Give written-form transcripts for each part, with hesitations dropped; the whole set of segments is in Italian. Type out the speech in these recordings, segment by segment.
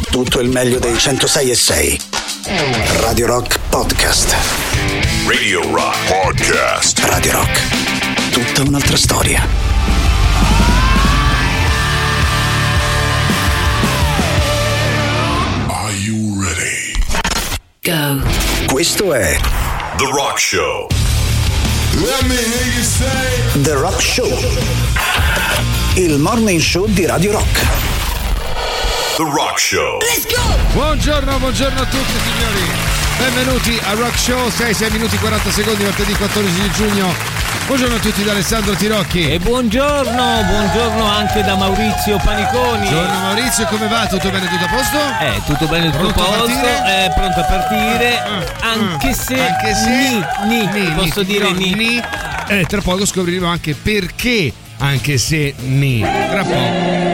tutto il meglio dei 106.6. Radio Rock Podcast. Radio Rock Podcast. Radio Rock. Tutta un'altra storia. Are you ready? Go. Questo è The Rock Show. Let me hear you say The Rock Show. Il morning show di Radio Rock. The Rock Show. Let's go! Buongiorno a tutti signori. Benvenuti a Rock Show, 6 minuti 40 secondi, martedì 14 giugno. Buongiorno a tutti da Alessandro Tirocchi. E buongiorno anche da Maurizio Paniconi. Buongiorno Maurizio, come va? Tutto bene, tutto a posto? Tutto bene, tutto a Pronto a posto. partire? Pronto a partire. Anche se posso dire ni. Tra poco scopriremo anche perché, anche se ni. Tra poco.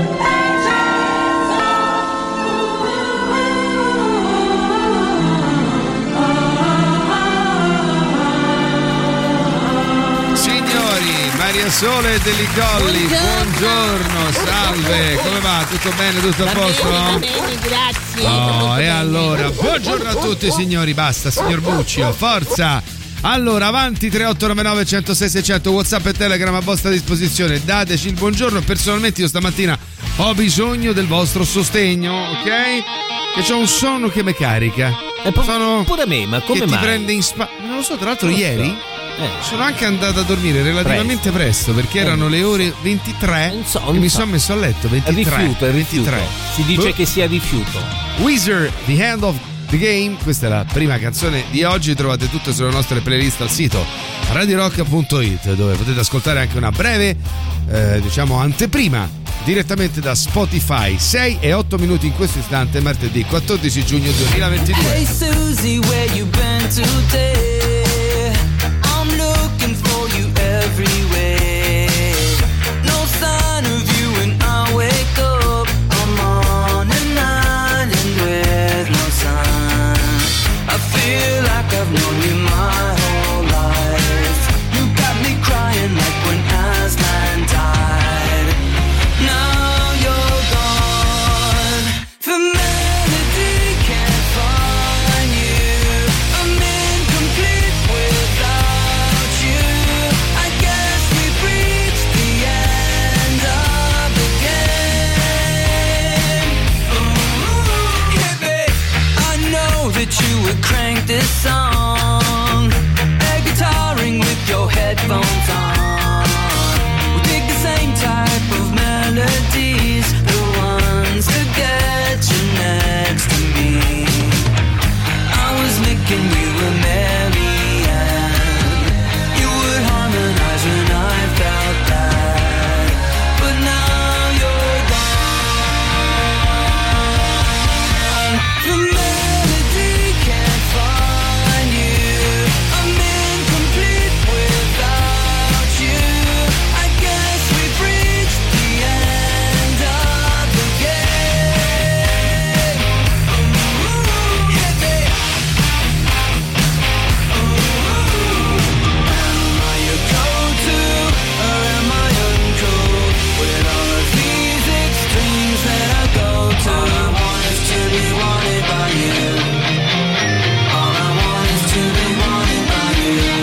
Maria Sole degli Colli, buongiorno, salve, come va? Tutto bene, tutto a posto? Va bene, grazie. Oh, e allora, buongiorno a tutti signori, basta signor Buccio, forza! Allora, avanti 3899 106 600, WhatsApp e Telegram a vostra disposizione, dateci il buongiorno. Personalmente io stamattina ho bisogno del vostro sostegno, ok? Che c'ho un sonno che mi carica. Sono pure me, ma come che mai? ti prende in non lo so, tra l'altro ieri sono anche andato a dormire relativamente presto perché erano le ore 23 e mi sono messo a letto 23. Rifiuto. 23. Si dice che sia rifiuto. Weezer, The End of the Game, questa è la prima canzone di oggi, trovate tutte sulle nostre playlist al sito radiorock.it, dove potete ascoltare anche una breve anteprima direttamente da Spotify. 6 e 8 minuti in questo istante, martedì 14 giugno 2022. Hey Susie, where you been today? Looking for you everywhere. No sign of you when I wake up. I'm on and on and with no sign. I feel like I've known you my whole life. You got me crying like when Aslan died. Now you're gone. Humanity can't find you. I'm incomplete without you. I guess we've reached the end of the game. Ooh, yeah, babe. I know that you would crank this song, air guitaring with your headphones on. We dig the same type of melodies, the ones that get you next to me. I was making you a Marianne. You would harmonize when I felt bad, but now you're gone. The melody can't find you. I'm incomplete without you. I guess we've reached the end of the game. Ooh, yeah, babe. Am I your go-to or am I uncool? With all of these extremes that I go to, all I want is to be wanted by you. All I want is to be wanted by you.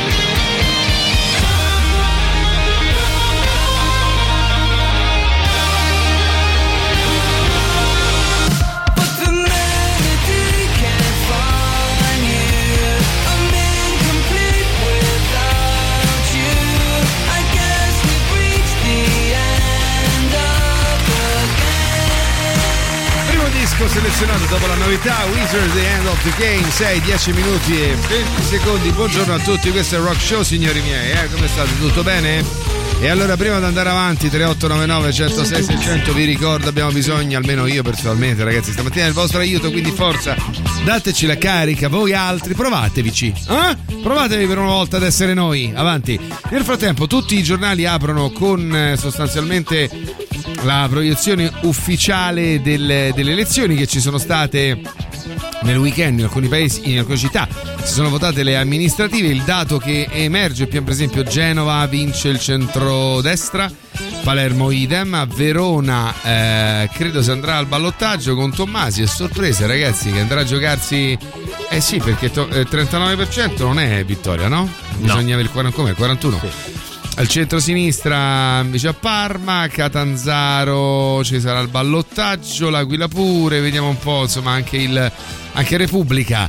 But the melody can't find you. I'm incomplete without you. I guess we've reached the end of the game. Primo disco selezionato dopo la novità, Weezer, The End of the Game. 6-10 minuti e 20 secondi. Buongiorno a tutti, questo è il Rock Show signori miei, come state? Tutto bene? E allora prima di andare avanti 3899 106 600 vi ricordo abbiamo bisogno, almeno io personalmente ragazzi stamattina, del vostro aiuto, quindi forza, dateci la carica, voi altri provatevici, provatevi per una volta ad essere noi, avanti. Nel frattempo tutti i giornali aprono con sostanzialmente la proiezione ufficiale delle elezioni che ci sono state nel weekend in alcuni paesi, in alcune città si sono votate le amministrative. Il dato che emerge, per esempio Genova vince il centrodestra, Palermo idem, Verona credo si andrà al ballottaggio con Tommasi, è sorpresa ragazzi che andrà a giocarsi, sì perché 39% non è vittoria, no? Bisogna avere il 41%. Sì. Al centro-sinistra invece a Parma, Catanzaro ci sarà il ballottaggio, l'Aquila pure, vediamo un po', insomma anche Repubblica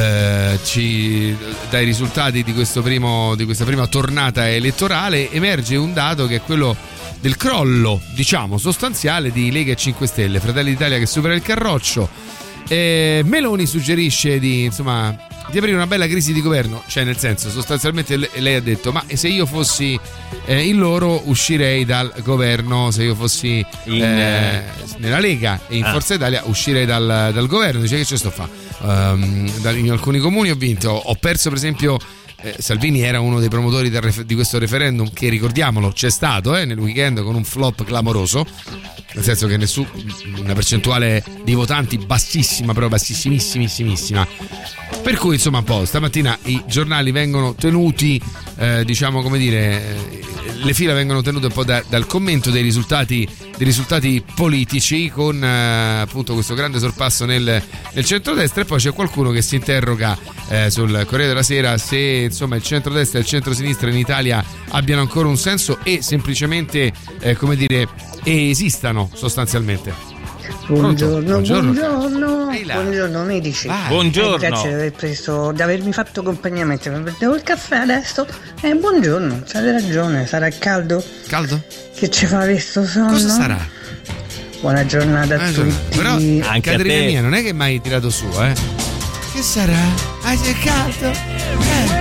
dai risultati di questa prima tornata elettorale emerge un dato che è quello del crollo, diciamo, sostanziale di Lega e 5 Stelle, Fratelli d'Italia che supera il Carroccio. Meloni suggerisce di aprire una bella crisi di governo, cioè nel senso sostanzialmente lei ha detto ma se io fossi in loro uscirei dal governo, se io fossi nella Lega e in Forza Italia uscirei dal governo, dice che ce sto fa, in alcuni comuni ho vinto, ho perso per esempio. Salvini era uno dei promotori di questo referendum che, ricordiamolo, c'è stato nel weekend con un flop clamoroso, nel senso che una percentuale di votanti bassissima, proprio bassissimissimissima, per cui insomma un po' stamattina i giornali vengono tenuti diciamo come dire, le fila vengono tenute un po' dal commento dei risultati politici con appunto questo grande sorpasso nel centrodestra, e poi c'è qualcuno che si interroga sul Corriere della Sera se insomma il centrodestra e il centrosinistra in Italia abbiano ancora un senso e semplicemente come dire esistano sostanzialmente. Buongiorno. Buongiorno, mi dici. Buongiorno. Grazie di avermi fatto compagnia mentre mi bevo il caffè adesso. Buongiorno, avete ragione, sarà caldo? Caldo? Che ci fa questo sonno? Cosa sarà? Buona giornata a tutti. Però anche Caterina mia non è che mai tirato su, Che sarà? C'è caldo?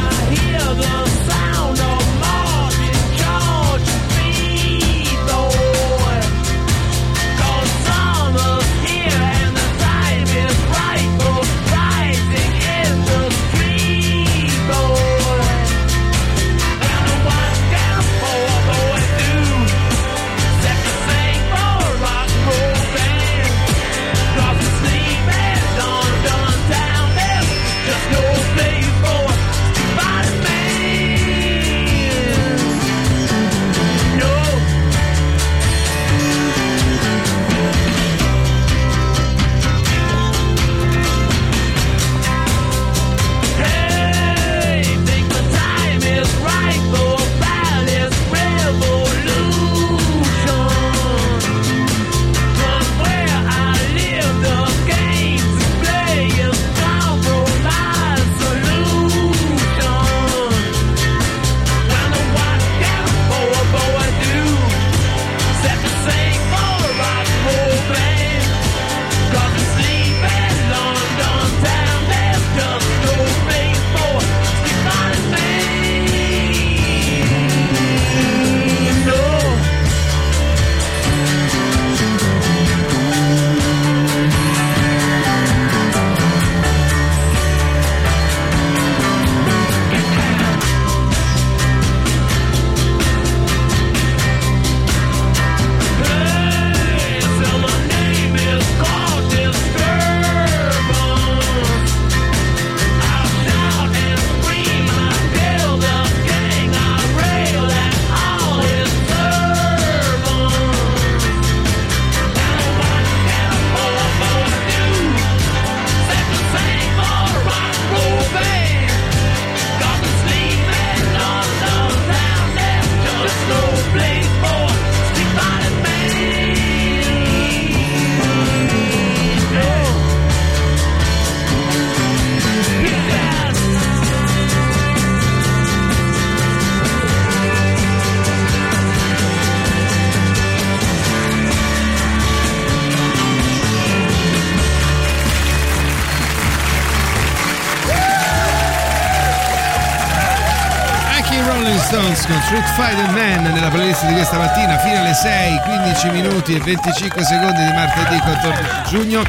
Con Street Fighter Man nella playlist di questa mattina fino alle 6, 15 minuti e 25 secondi di martedì 14 giugno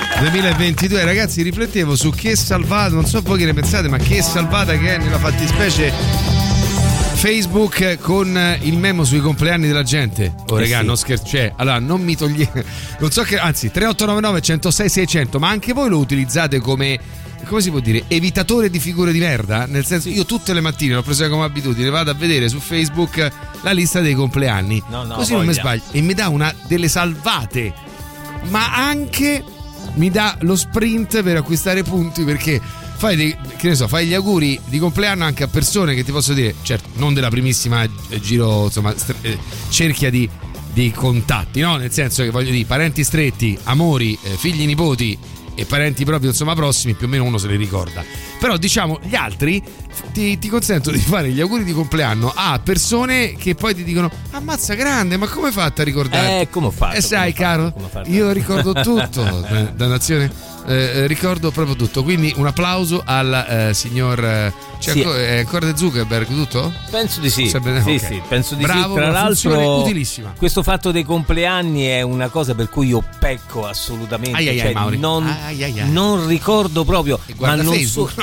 2022. Ragazzi, riflettevo su che salvata, non so voi che ne pensate, ma che salvata che è nella fattispecie Facebook con il memo sui compleanni della gente. Oh regà, sì. non scherzo, allora non mi togliete, non so che, anzi 3899 106 600, ma anche voi lo utilizzate come si può dire, evitatore di figure di merda? Nel senso, io tutte le mattine l'ho presa come abitudine, vado a vedere su Facebook la lista dei compleanni, così non mi sbaglio, e mi dà delle salvate, ma anche mi dà lo sprint per acquistare punti, perché fai gli auguri di compleanno anche a persone che ti posso dire, certo, non della primissima giro, insomma, cerchia di contatti, no? Nel senso che voglio dire, parenti stretti, amori, figli, nipoti e parenti proprio, insomma, prossimi, più o meno uno se li ricorda. Però diciamo, gli altri ti consentono di fare gli auguri di compleanno a persone che poi ti dicono: ammazza grande, ma come hai fatto a ricordare? Come ho fatto? Sai caro, io ricordo tutto, dannazione. Ricordo proprio tutto, quindi un applauso al signor è ancora De Zuckerberg tutto? Penso di sì. Okay. Sì, penso di bravo, sì. Tra l'altro utilissima. Questo fatto dei compleanni è una cosa per cui io pecco assolutamente, non ricordo proprio, ma non Facebook,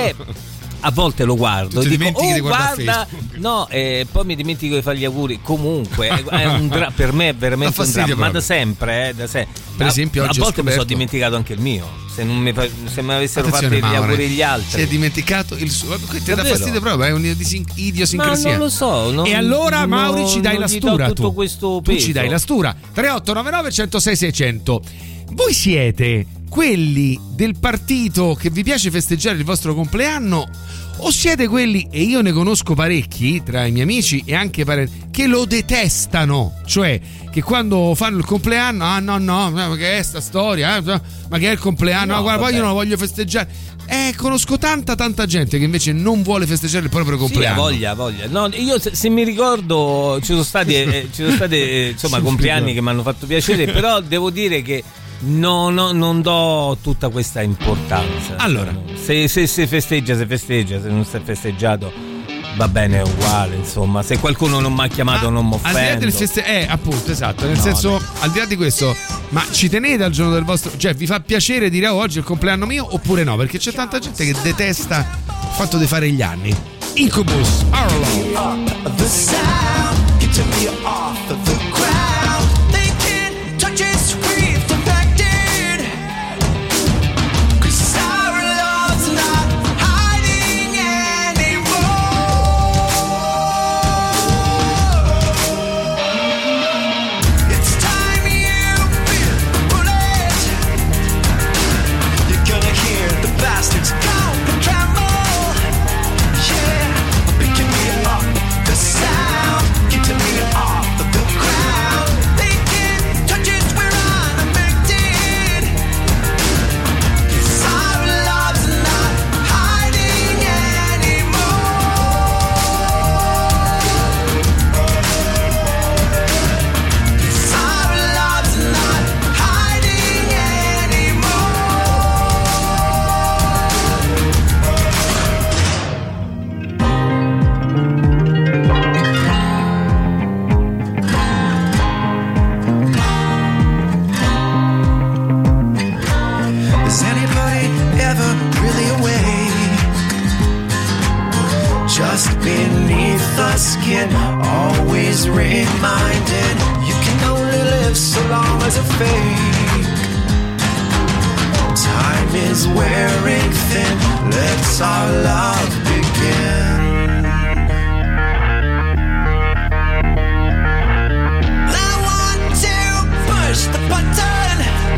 a volte lo guardo e dico: di guarda, no, poi mi dimentico di fare gli auguri. Comunque è per me è veramente un dramma, proprio. Ma da sempre. Per esempio, oggi a volte mi sono dimenticato anche il mio. Se mi avessero fatto gli auguri gli altri, si è dimenticato il suo. Ti dà fastidio proprio, è un'idiosincrasia. Ma non lo so. E allora, Mauri, ci dai la stura. Tutto questo peso. Tu ci dai la stura. 3899 106 600. Voi siete quelli del partito che vi piace festeggiare il vostro compleanno, o siete quelli, e io ne conosco parecchi tra i miei amici e anche parenti, che lo detestano, cioè che quando fanno il compleanno, no, ma che è sta storia, ma che è il compleanno, no, guarda, poi io non lo voglio festeggiare. Conosco tanta gente che invece non vuole festeggiare il proprio compleanno. Sì, voglia. No, io se mi ricordo ci sono state insomma compleanni che mi hanno fatto piacere, però devo dire che non do tutta questa importanza. Allora, se festeggia, se non si è festeggiato, va bene, è uguale, insomma. Se qualcuno non mi ha chiamato, non mi offendo. Al di là del appunto, esatto. Nel senso, al di là di questo, ma ci tenete al giorno del vostro, cioè vi fa piacere dire oggi è il compleanno mio oppure no? Perché c'è tanta gente che detesta il fatto di fare gli anni. Incubus, Always reminded you can only live so long as a fake. Time is wearing thin. Let's our love begin. I want to push the button.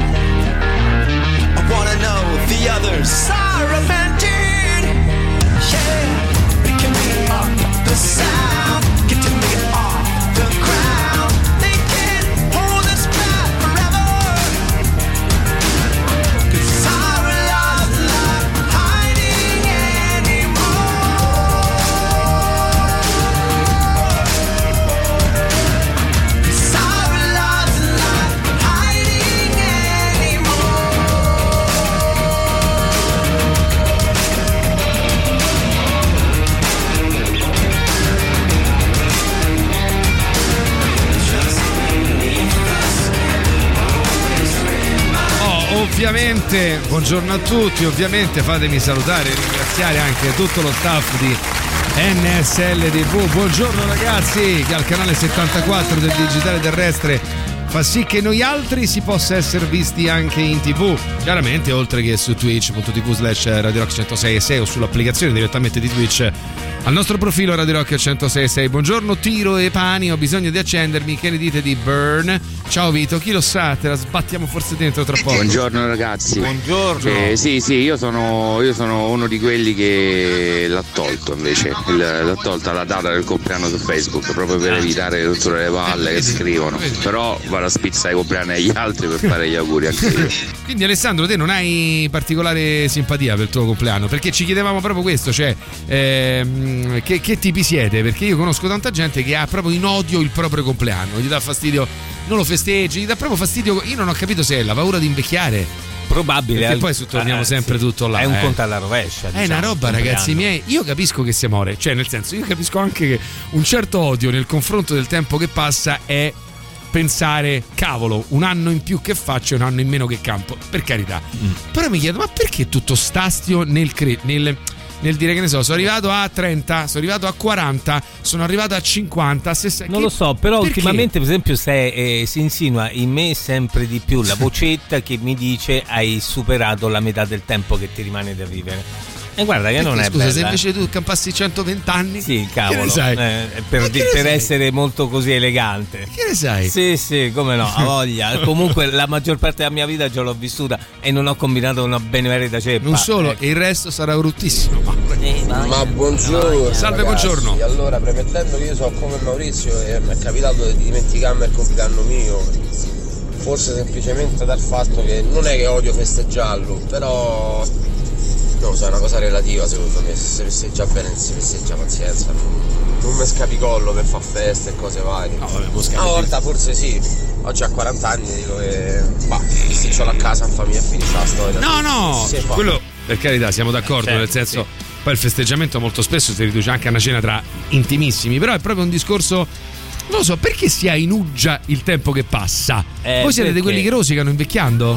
I wanna know if the others are repenting. Yeah, picking me up the sound. Ovviamente, buongiorno a tutti, ovviamente fatemi salutare e ringraziare anche tutto lo staff di NSL TV. Buongiorno ragazzi, che al canale 74 del digitale terrestre fa sì che noi altri si possa essere visti anche in TV, chiaramente, oltre che su twitch.tv/Radio Rock 106.6 o sull'applicazione direttamente di Twitch al nostro profilo Radio Rock 106.6. Buongiorno Tiro e Pani, ho bisogno di accendermi, che ne dite di Burn? Ciao Vito, chi lo sa, te la sbattiamo forse dentro tra poco. Buongiorno ragazzi. Buongiorno. Sì, io sono uno di quelli che l'ha tolto invece, l'ha tolta la data del compleanno su Facebook, proprio per evitare le rotture le palle che scrivono. Però vado a spizzare i compleanni agli altri per fare gli auguri anche io. Quindi Alessandro, te non hai particolare simpatia per il tuo compleanno, perché ci chiedevamo proprio questo, cioè che tipi siete? Perché io conosco tanta gente che ha proprio in odio il proprio compleanno, gli dà fastidio, non lo festeggi, gli dà proprio fastidio. Io non ho capito se è la paura di invecchiare. Probabile. Perché poi torniamo sempre tutto là. È un conto alla rovescia. È una roba, ragazzi miei. Io capisco che si amore, cioè nel senso, io capisco anche che un certo odio nei confronto del tempo che passa è pensare, cavolo, un anno in più che faccio e un anno in meno che campo, per carità. Però mi chiedo, ma perché tutto stastio nel dire, che ne so, sono arrivato a 30, sono arrivato a 40, sono arrivato a 50, 60. Non lo so, però perché? ultimamente per esempio si insinua in me sempre di più la vocetta che mi dice hai superato la metà del tempo che ti rimane da vivere. E guarda che non è scusa, bella. se invece tu campassi 120 anni, sì, cavolo, che ne sai? per essere molto così elegante. Che ne sai? Sì, come no, a voglia. Comunque la maggior parte della mia vita già l'ho vissuta e non ho combinato una benemerita ceppa. Non solo, e il resto sarà bruttissimo. Ma buongiorno. Salve, ragazzi. buongiorno. Allora, premettendo che io sono come Maurizio e mi è capitato di dimenticarmi il compleanno mio, forse semplicemente dal fatto che non è che odio festeggiarlo, però non so, è una cosa relativa secondo me. Se si festeggia bene, si festeggia, pazienza, non mi scapicollo per far feste e cose varie. No, vabbè, una volta forse sì, oggi a 40 anni dico che festeggiolo a casa in famiglia e finisce la storia. No, quello per carità siamo d'accordo, certo, nel senso, sì. Poi il festeggiamento molto spesso si riduce anche a una cena tra intimissimi, però è proprio un discorso, non lo so, perché si ainuggia il tempo che passa? Voi siete di quelli che rosicano invecchiando?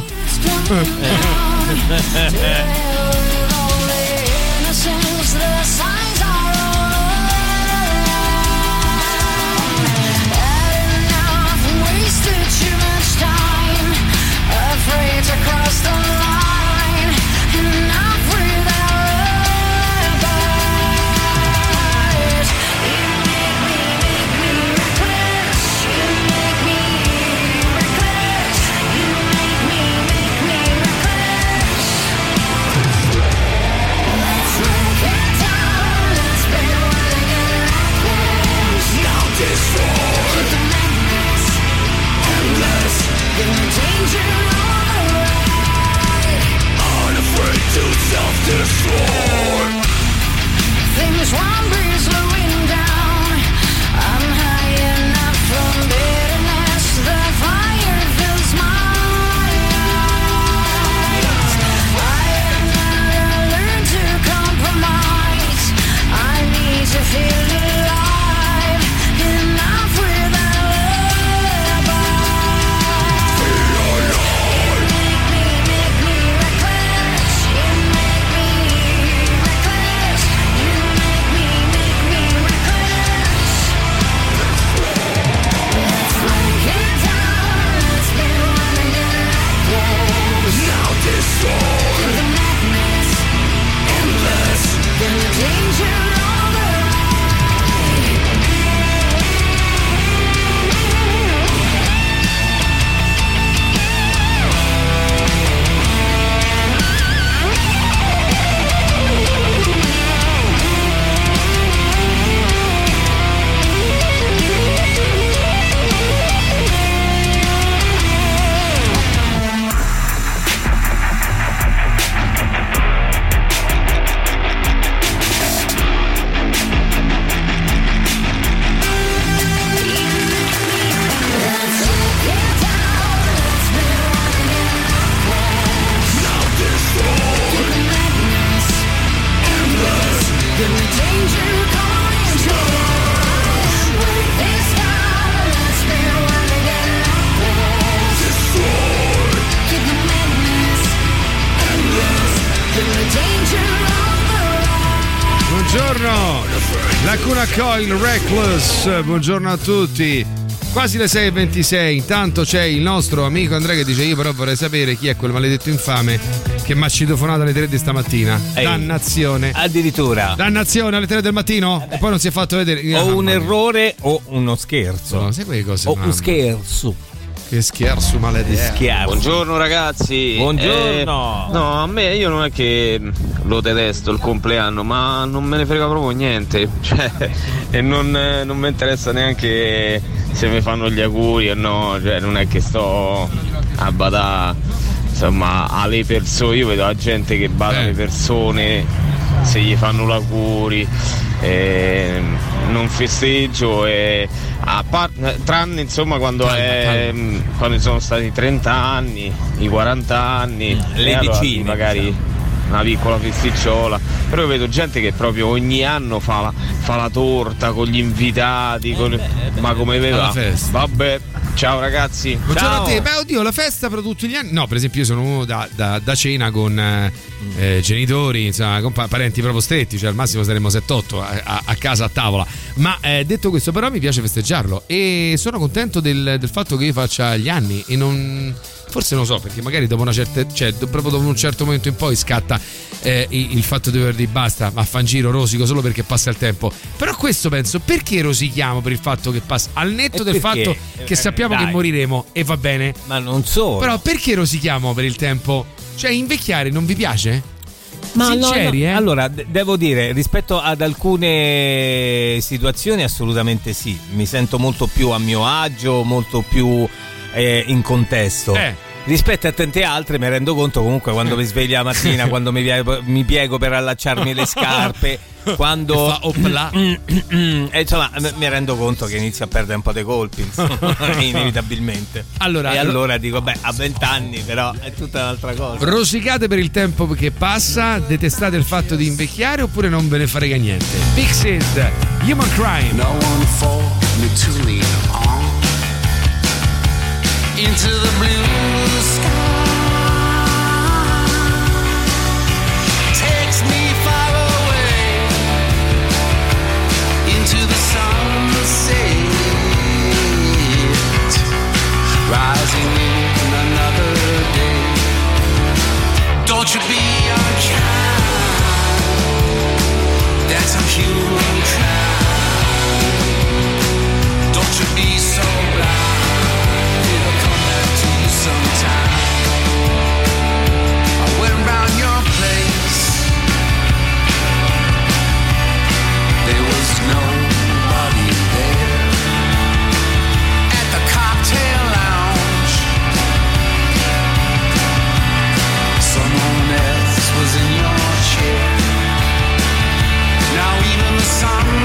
Lacuna Coil, Reckless, buongiorno a tutti. Quasi le 6:26, intanto c'è il nostro amico Andrea che dice: io però vorrei sapere chi è quel maledetto infame che mi ha citofonato alle 3 di stamattina. Dannazione. Addirittura. Dannazione alle 3 del mattino e poi non si è fatto vedere. O un errore o uno scherzo. No, sai quelle cose. O un scherzo. Che scherzo maledetto. Buongiorno ragazzi. Buongiorno. No, a me io non è che lo detesto il compleanno, ma non me ne frega proprio niente. Cioè, e non mi interessa neanche se mi fanno gli auguri o no. Cioè, non è che sto a badare insomma alle persone. Io vedo la gente che bada alle persone se gli fanno l'auguri. Non festeggio tranne insomma quando sono stati 30 anni, i 40 anni, le allora vicine magari una piccola festicciola, però io vedo gente che proprio ogni anno fa la torta con gli invitati, ma come ve va? Vabbè, ciao ragazzi. Buongiorno a te. Beh, oddio, la festa per tutti gli anni. No, per esempio io sono uno da cena con genitori, insomma, con parenti proprio stretti, cioè al massimo saremo 7-8 a casa a tavola. Ma detto questo, però mi piace festeggiarlo e sono contento del fatto che io faccia gli anni e non. Forse non so, perché magari dopo una certa, cioè proprio dopo un certo momento in poi scatta il fatto di aver di basta, ma fa un giro rosico solo perché passa il tempo. Però questo penso, perché rosichiamo per il fatto che passa, al netto del fatto che sappiamo che moriremo e va bene. Ma non solo. Però perché rosichiamo per il tempo? Cioè invecchiare non vi piace? Ma sinceri, no. Allora, devo dire, rispetto ad alcune situazioni assolutamente sì. Mi sento molto più a mio agio, molto più in contesto. Rispetto a tante altre mi rendo conto comunque quando mi sveglio la mattina, quando mi piego per allacciarmi le scarpe, quando fa opla. Insomma mi rendo conto che inizio a perdere un po' dei colpi inevitabilmente. Allora dico, beh, a 20 anni però è tutta un'altra cosa. Rosicate per il tempo che passa, detestate il fatto di invecchiare oppure non ve ne frega niente. Pixies, Human Crime. No one for me to lean on into the blue sky. Takes me far away into the sunset, rising in another day. Don't you be unkind, that's a human crime. Don't you be so blind, sometime. I went round your place, there was nobody there. At the cocktail lounge, someone else was in your chair. Now even the sun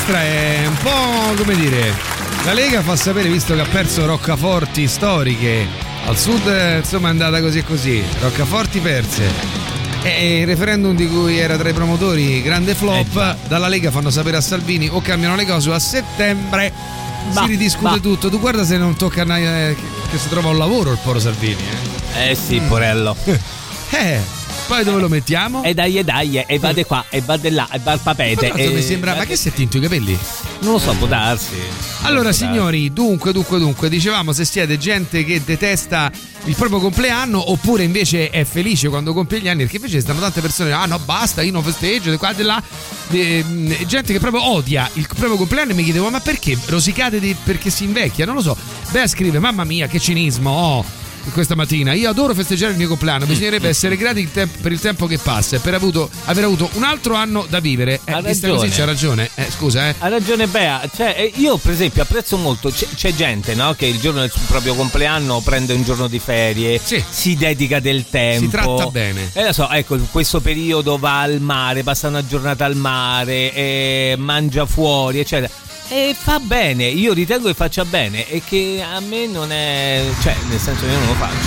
nostra è un po', come dire, la Lega fa sapere, visto che ha perso roccaforti storiche, al sud insomma è andata così e così, roccaforti perse. E il referendum di cui era tra i promotori grande flop, dalla Lega fanno sapere a Salvini o cambiano le cose o a settembre si ridiscute tutto. Tu guarda se non tocca che si trova un lavoro il poro Salvini. Sì, porello. Poi dove lo mettiamo? E dai, e vade qua, e vade là, e va al papete. Mi sembra, ma che si è tinto i capelli? Non lo so, può darsi. Allora signori, dunque, dicevamo, se siete gente che detesta il proprio compleanno oppure invece è felice quando compie gli anni, perché invece stanno tante persone, no basta, io non festeggio, di qua e di là, gente che proprio odia il proprio compleanno, e mi chiedevo, ma perché rosicate perché si invecchia? Non lo so. Bea scrive, mamma mia che cinismo, questa mattina, io adoro festeggiare il mio compleanno, bisognerebbe essere grati per il tempo che passa e per aver avuto un altro anno da vivere. Vista così c'ha ragione. Scusa. Ha ragione Bea, cioè, io per esempio apprezzo molto, c'è gente, no, che il giorno del proprio compleanno prende un giorno di ferie, si dedica del tempo, si tratta bene. Lo so, ecco, in questo periodo va al mare, passa una giornata al mare, mangia fuori, eccetera. E fa bene, io ritengo che faccia bene e che a me non è, cioè nel senso che io non lo faccio.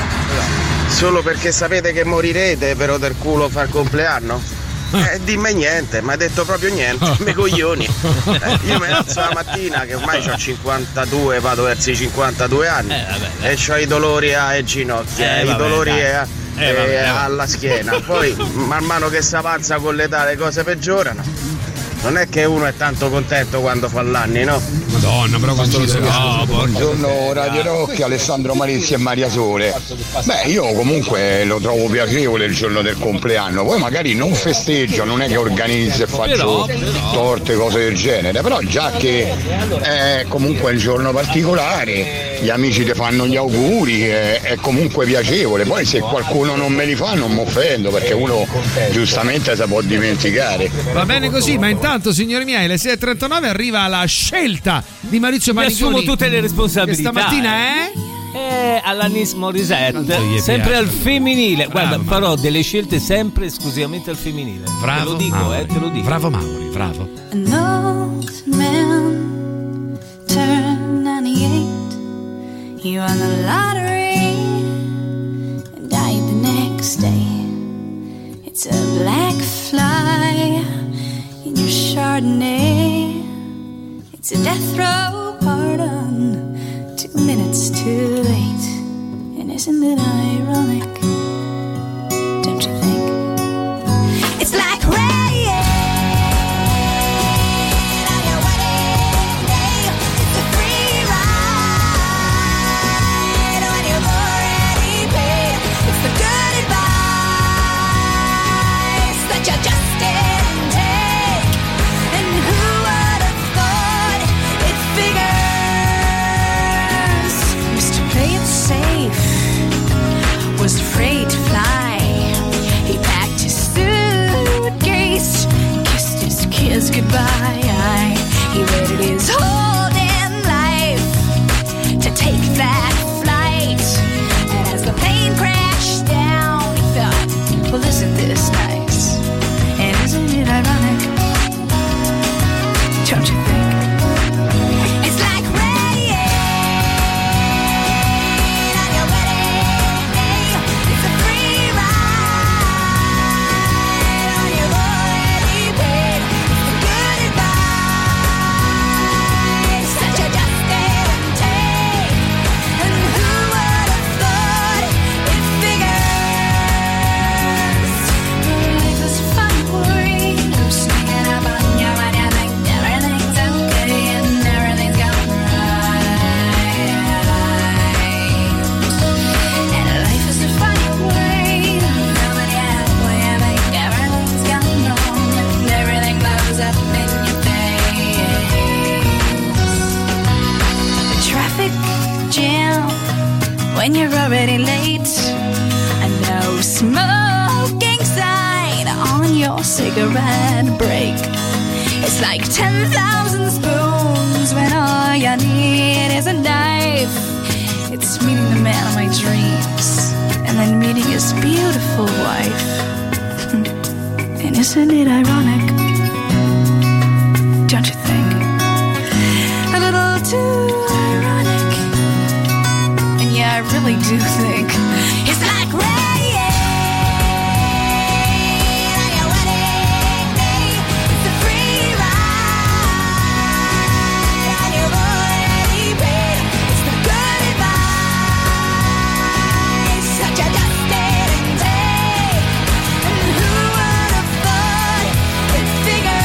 Solo perché sapete che morirete per roder culo far compleanno? Dimmi niente, mi ha detto proprio niente, me coglioni. Io mi alzo la mattina che ormai ho 52, vado verso i 52 anni e ho i dolori ai ginocchia, i dolori alla schiena. Poi man mano che si avanza con l'età le cose peggiorano. Non è che uno è tanto contento quando fa l'anni, no? Madonna, però quando lo so. Buongiorno Radio Rock, Alessandro Malizia e Maria Sole. Beh, io comunque lo trovo piacevole il giorno del compleanno. Poi magari non festeggio, non è che organizzo e faccio torte, cose del genere. Però già che è comunque un giorno particolare, gli amici ti fanno gli auguri, è comunque piacevole. Poi se qualcuno non me li fa non mi offendo, perché uno giustamente si può dimenticare. Va bene così, ma intanto signori miei, alle 6.39 arriva la scelta di Maurizio Maniconi. Assumo tutte le responsabilità. Che stamattina è Alanis Morissette, sempre al femminile. Guarda, farò delle scelte sempre esclusivamente al femminile. Bravo, te lo dico, te lo dico. Bravo Mauri, bravo. An old man turned 98. He won the lottery and died the next day. It's a black fly in your Chardonnay. It's a death row pardon, 2 minutes too late. And isn't it ironic? Don't you think? It's like rain on your wedding day. It's a free ride when you've already paid. It's the good advice that you just didn't take. And who would have thought it figures? Mr. Play It Safe was afraid to fly. He packed his suitcase, kissed his kids goodbye. He waited his whole damn life to take that flight. And as the plane crashed down, he thought, well, isn't this nice? And isn't it ironic? Don't you think? It's like rain on your wedding day. It's a free ride when you've already paid. It's the good advice that you just didn't take. And who would have thought it figures? Life is fun, worried. I'm sneaking up on you when you think everything's okay and everything's going right. And life is a funny way. Nobody halfway, I think everything's gone wrong and everything blows up in your face. The traffic jam when you're already late. And no smoking sign on your cigarette break. It's like 10,000 spoons when all you need is a knife. It's meeting the man of my dreams and then meeting his beautiful wife. And isn't it ironic? Don't you think? really do think it's like rain on your wedding day. It's a free ride on your already paid. It's the good advice such a dusting day. And who would have thought it figured?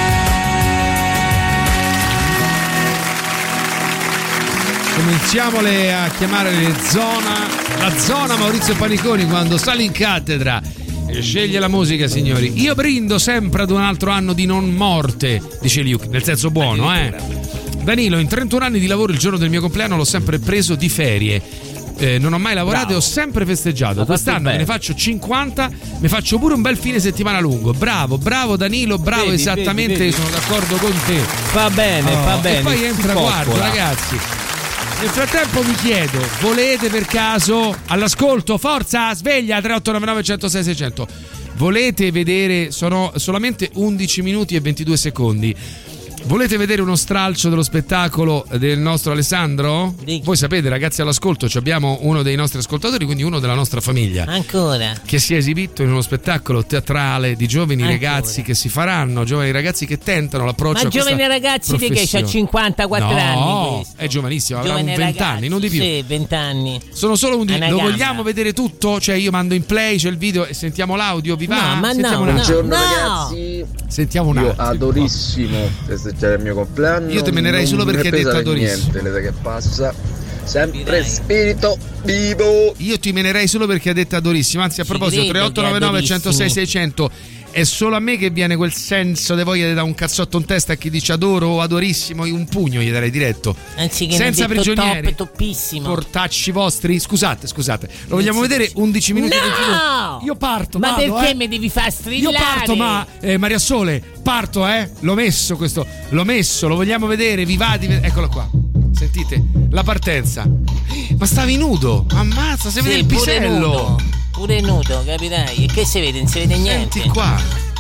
Cominciamole a chiamare la zona Maurizio Paniconi quando sale in cattedra e sceglie la musica, signori. Io brindo sempre ad un altro anno di non morte, dice Luke, nel senso buono, Danilo, in 31 anni di lavoro il giorno del mio compleanno l'ho sempre preso di ferie. Non ho mai lavorato e ho sempre festeggiato. Quest'anno me ne faccio 50, mi faccio pure un bel fine settimana lungo. Bravo Danilo, bravo, vedi, esattamente, vedi. Sono d'accordo con te. Va bene. E poi entra quarto, ragazzi. Nel frattempo vi chiedo, volete per caso all'ascolto, forza, sveglia 3899 106 600. Volete vedere, sono solamente 11 minuti e 22 secondi. Volete vedere uno stralcio dello spettacolo del nostro Alessandro? Voi sapete, ragazzi, all'ascolto abbiamo uno dei nostri ascoltatori, quindi uno della nostra famiglia. Ancora? Che si è esibito in uno spettacolo teatrale di giovani ragazzi che si faranno, giovani ragazzi che tentano l'approccio. Ma giovani ragazzi di che c'ha 54 anni? No, è giovanissimo, avrà 20 anni, non di più. Sì, 20 anni. Sono solo 11. Lo vogliamo vedere tutto? Cioè io mando in play, c'è il video e sentiamo l'audio, vi va? No, ma sentiamo Buongiorno ragazzi. Sentiamo un attimo. Io adorissimo festeggiare il mio compleanno. Io te menerei solo perché hai detto adorissimo. Niente, l'età che passa. Sempre spirito vivo. Io ti menerei solo perché hai detto adorissimo. Anzi, a proposito, 3899 106 600. È solo a me che viene quel senso di voglia di dare un cazzotto in testa a chi dice adoro o adorissimo, un pugno gli darei diretto. Anziché senza prigionieri, toppissimo. Portacci vostri. Scusate, lo vogliamo vedere 11 minuti. No! Io parto. Ma vado, perché mi devi far strillare? Io parto, ma Maria Sole, parto, l'ho messo, lo vogliamo vedere, vi va di... Eccolo qua. Sentite la partenza. Ma stavi nudo? Ammazza, si vede il pisello. Pure nudo, capirai? E che si vede? Non si vede niente. Senti qua.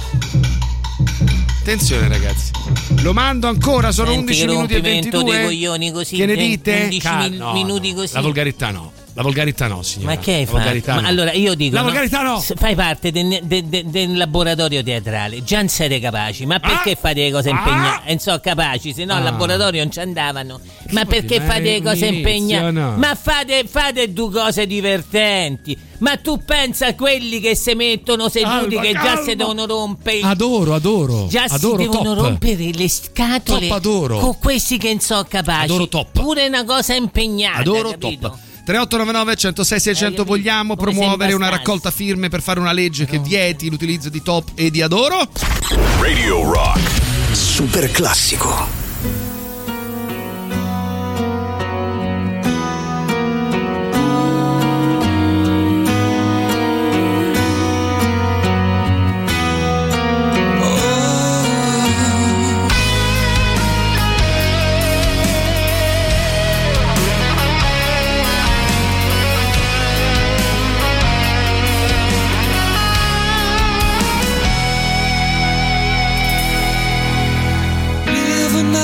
Attenzione ragazzi. Lo mando ancora, sono Senti 11 minuti e 22. Dei coglioni così. Che ne dite? 11 minuti così. La volgarità no. La volgarità no, signora. Ma che hai fatto? No. Ma allora io dico, la volgarità no. Fai parte del laboratorio teatrale, già non siete capaci, ma perché fate le cose impegnate? Non so capaci, se no al laboratorio non ci andavano. Ma perché fate le cose impegnate? No. Ma fate due cose divertenti. Ma tu pensa a quelli che si mettono seduti che già si devono rompere. Adoro. Già adoro, si devono top. rompere le scatole. Top, adoro. Con questi che non so capaci. Adoro top. Pure una cosa impegnata. Adoro capito? top. 3899 106 600 vogliamo promuovere una raccolta firme per fare una legge che vieti l'utilizzo di top e di adoro? Radio Rock Super classico. Living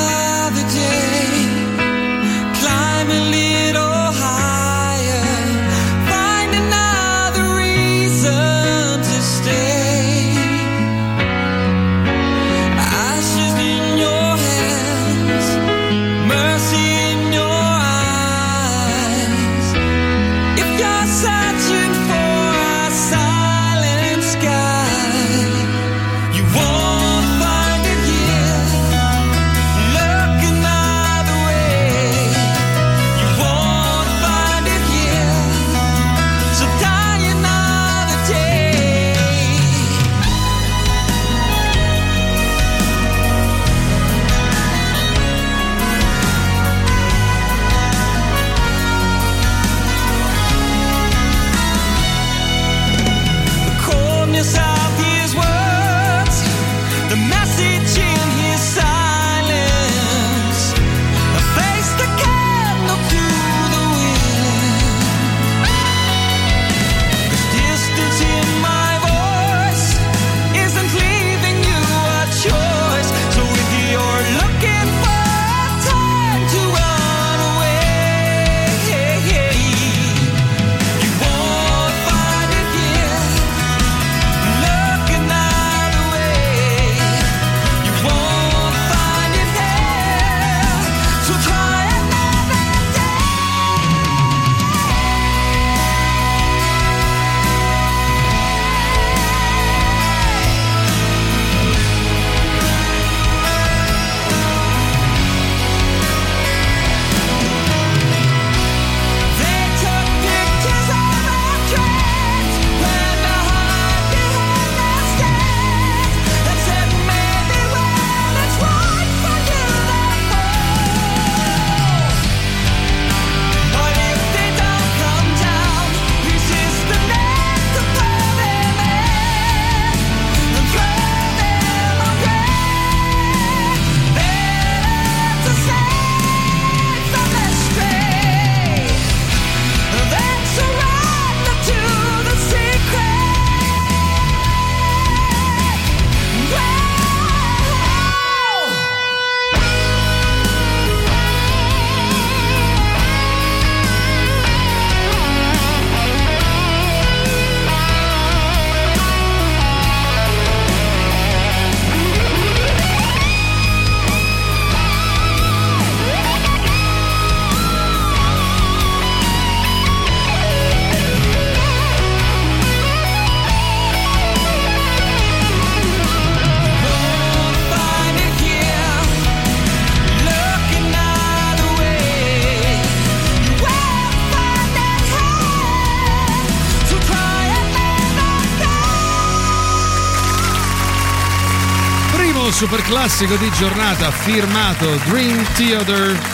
super classico di giornata firmato Dream Theater.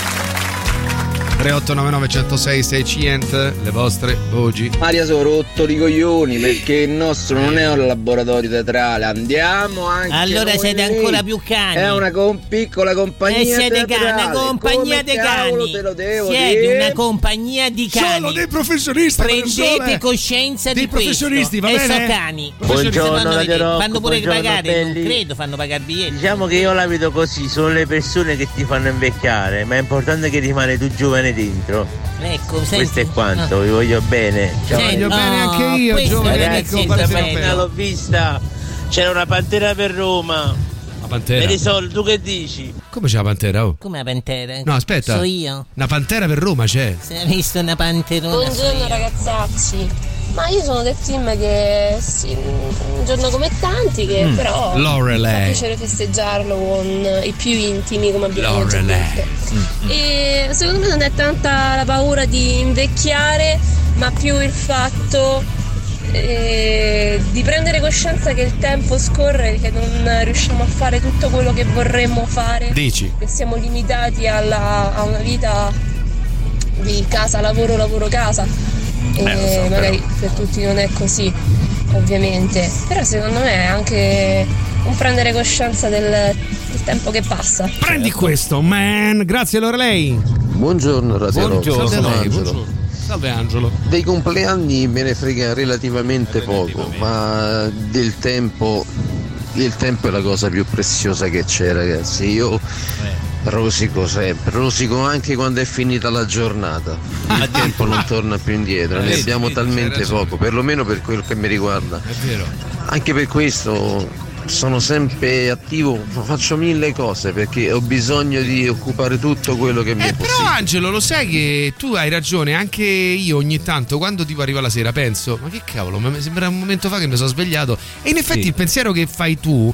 3899 106 600, le vostre voci. Maria, sono rotto i coglioni perché il nostro non è un laboratorio teatrale, andiamo anche allora noi siete lì. ancora più cani, è una piccola compagnia siete teatrale. una compagnia di cani, te lo devo siete dire? una compagnia di cani, Solo dei professionisti, prendete coscienza dei di questo professionisti, va bene? e so cani. Buongiorno Radio Rock, fanno pure buongiorno, pagare, belli. non credo fanno pagare biglietti. Diciamo che io la vedo così, sono le persone che ti fanno invecchiare, ma è importante che rimane tu giovane dentro. Ecco, senti, questo è quanto, vi voglio bene. Ciao. Voglio bene anche io, giovane amico. L'ho vista, c'era una pantera per Roma. La pantera? Merisol, tu che dici? Come c'è la pantera? Oh? Come la pantera? No, aspetta. So io. Una pantera per Roma c'è. Se hai visto una panterona? Buongiorno ragazzacci. Ma io sono del team che sì, un giorno come tanti che però Lorelei. fa piacere festeggiarlo con i più intimi come abbiamo già detto. E secondo me non è tanta la paura di invecchiare, ma più il fatto di prendere coscienza che il tempo scorre, che non riusciamo a fare tutto quello che vorremmo fare. Dici? Che siamo limitati a una vita di casa, lavoro, casa. E magari per tutti non è così, ovviamente, però secondo me è anche un prendere coscienza del tempo che passa. Prendi questo, man. Grazie Lorelei. Buongiorno Radio Rock. Sono Angelo. Salve Angelo. Dei compleanni me ne frega relativamente poco, ma del tempo, il tempo è la cosa più preziosa che c'è, ragazzi. Io rosico sempre, rosico anche quando è finita la giornata. Il tempo non torna più indietro, ne abbiamo talmente poco, perlomeno per quello che mi riguarda. È vero. Anche per questo sono sempre attivo, faccio mille cose perché ho bisogno di occupare tutto quello che mi è possibile. Però Angelo, lo sai che tu hai ragione, anche io ogni tanto quando tipo arriva la sera penso, ma che cavolo, mi sembra un momento fa che mi sono svegliato, e in effetti il pensiero che fai tu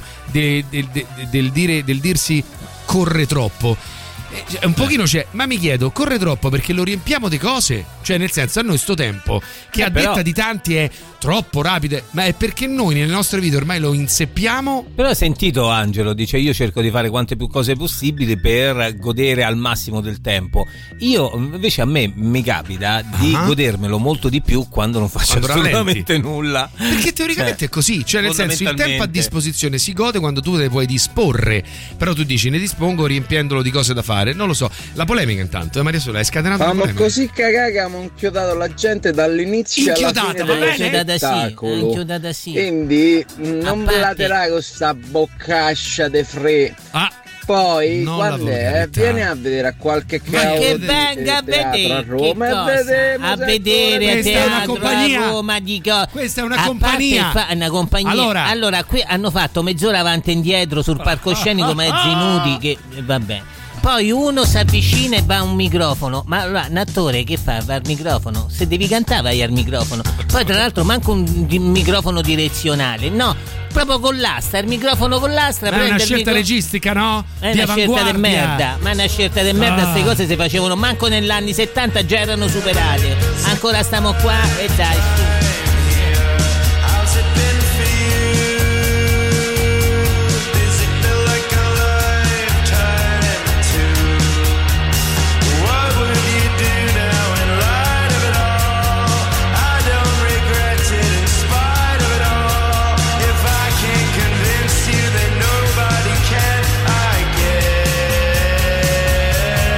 del dirsi corre troppo un pochino c'è, ma mi chiedo, corre troppo perché lo riempiamo di cose? Cioè nel senso, a noi sto tempo che a detta di tanti è troppo rapido, ma è perché noi nelle nostre vite ormai lo inseppiamo. Però hai sentito Angelo, dice io cerco di fare quante più cose possibili per godere al massimo del tempo. Io invece, a me mi capita di godermelo molto di più quando non faccio assolutamente nulla, perché teoricamente è così, cioè nel senso il tempo a disposizione si gode quando tu ne puoi disporre, però tu dici ne dispongo riempiendolo di cose da fare. Non lo so, la polemica intanto, Maria Sola è scatenata la polemica. Così cagà che abbiamo inchiodato la gente dall'inizio alla fine dello spettacolo. Inchiodata sì. Quindi non blaterà con sta boccaccia de fre. Poi quando vieni a vedere a qualche cavolo che venga a vedere a Roma a vedere a teatro a Roma questa è una compagnia. Una compagnia. Allora qui hanno fatto mezz'ora avanti e indietro sul palcoscenico mezzi nudi che vabbè. Poi uno si avvicina e va a un microfono. Ma allora, un attore che fa? Va al microfono? Se devi cantare vai al microfono. Poi tra l'altro manco un microfono direzionale. No, proprio con l'asta. Il microfono con l'asta. Ma è una scelta registica, no? È una scelta di merda. Ma è una scelta di merda. Queste cose si facevano manco negli anni 70, già erano superate. Ancora stiamo qua e dai.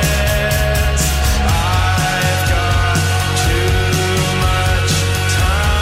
Time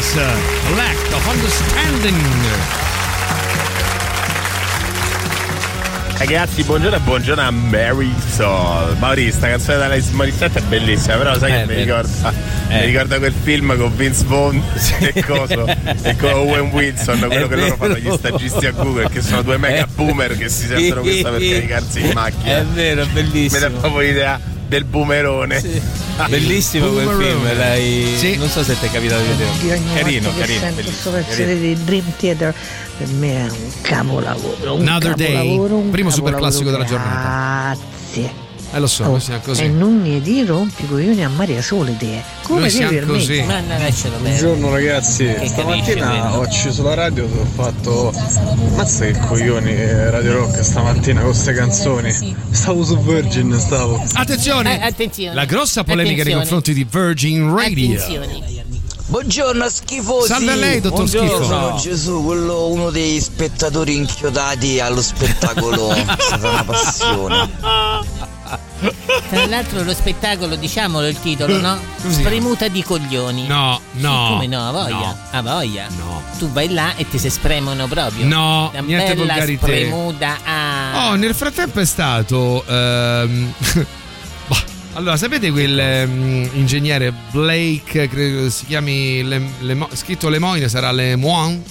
Yes, Lack of Understanding. Ragazzi, buongiorno e buongiorno a Marisol. Mauri, sta canzone della Morissette è bellissima, però sai che mi ricorda quel film con Vince Vaughn e coso e con Owen Wilson, quello che loro fanno gli stagisti a Google, che sono due mega boomer che si sentono questa per caricarsi in macchina. È vero, è bellissimo. Mi dà proprio l'idea del boomerone. Sì. Bellissimo quel film, sì. Non so se ti è capitato di vedere. Carino. Sento questo pezzo di Dream Theater, per me è un capolavoro. Another Day, primo super classico della giornata. Grazie. Lo so, siamo così. E non mi rompi i coglioni a Maria Sole te. Come noi ti siamo permetti? così. Ma non lascialo bene. Buongiorno ragazzi, stamattina ho acceso la radio e ho fatto mazza che coglioni Radio Rock stamattina con queste canzoni. Stavo su Virgin, stavo. Attenzione! Attenzione. La grossa polemica nei confronti di Virgin Radio. Attenzione. Buongiorno schifosi. Salve a lei, dottor Schifo. Sono Gesù, uno dei spettatori inchiodati allo spettacolo. È una passione. Tra l'altro lo spettacolo, diciamolo il titolo, no? Così. Spremuta di coglioni. No. Come no? A voglia. No. A voglia. No. Tu vai là e ti si spremono proprio. No, una niente bella volgarità. spremuta. Oh, nel frattempo è stato allora, sapete quel ingegnere Blake, credo si chiami scritto Lemoine, sarà Lemoine,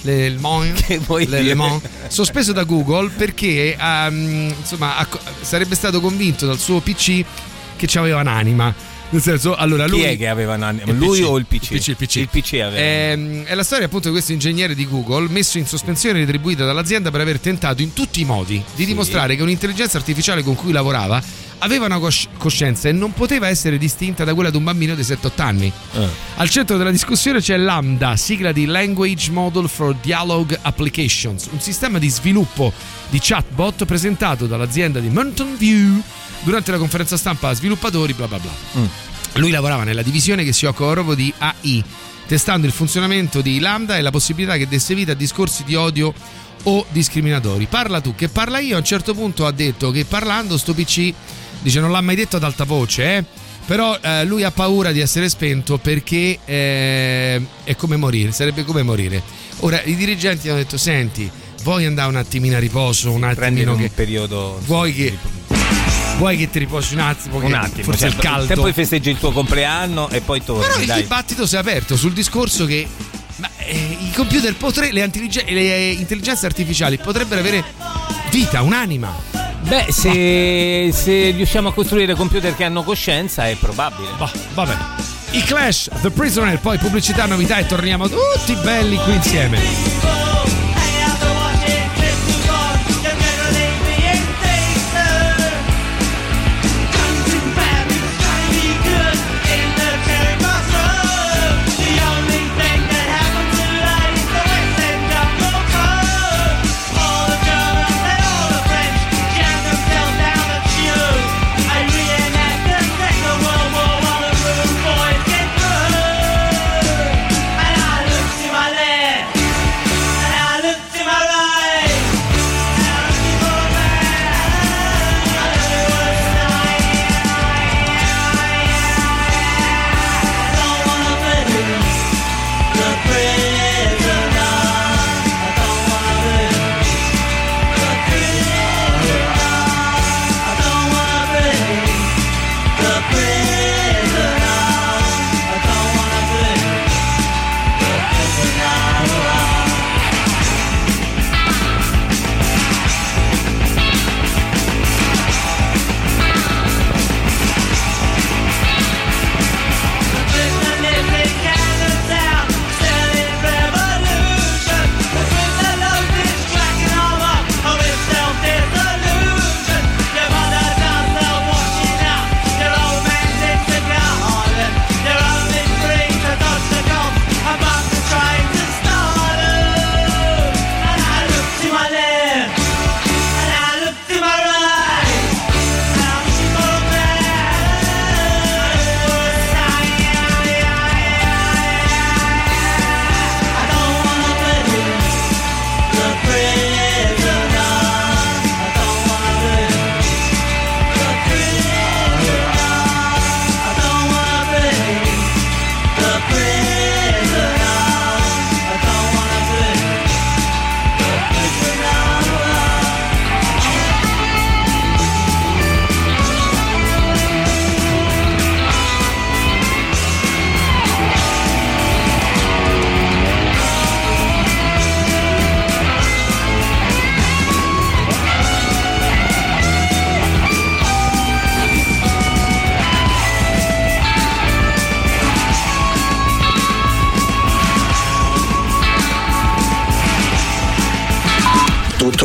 sospeso da Google perché sarebbe stato convinto dal suo PC che c'aveva un'anima. Nel senso, allora lui. Chi è che aveva un'anima? Lui o il PC? Il PC. Il PC aveva. È la storia appunto di questo ingegnere di Google messo in sospensione retribuita dall'azienda per aver tentato in tutti i modi di dimostrare che un'intelligenza artificiale con cui lavorava aveva una coscienza e non poteva essere distinta da quella di un bambino di 7-8 anni. Al centro della discussione c'è Lambda, sigla di Language Model for Dialogue Applications, un sistema di sviluppo di chatbot presentato dall'azienda di Mountain View durante la conferenza stampa a sviluppatori bla bla bla. Lui lavorava nella divisione che si occupa proprio di AI, testando il funzionamento di Lambda e la possibilità che desse vita a discorsi di odio o discriminatori. Parla tu che parla io. A un certo punto ha detto che parlando sto PC, dice, non l'ha mai detto ad alta voce, però lui ha paura di essere spento perché è come morire, sarebbe come morire. Ora i dirigenti hanno detto: senti, vuoi andare un attimino a riposo, un attimino, un periodo, vuoi che ti riposi un attimo, forse certo, il caldo, te poi festeggi il tuo compleanno e poi torni. Però il dibattito si è aperto sul discorso che i computer le intelligenze artificiali potrebbero avere vita, un'anima. Beh, se riusciamo a costruire computer che hanno coscienza è probabile. Va bene. I Clash, The Prisoner, poi pubblicità, novità e torniamo tutti belli qui insieme.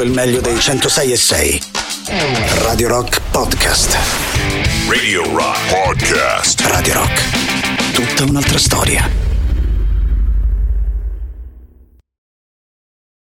il meglio dei 106.6. Radio Rock Podcast. Radio Rock Podcast. Radio Rock. Tutta un'altra storia.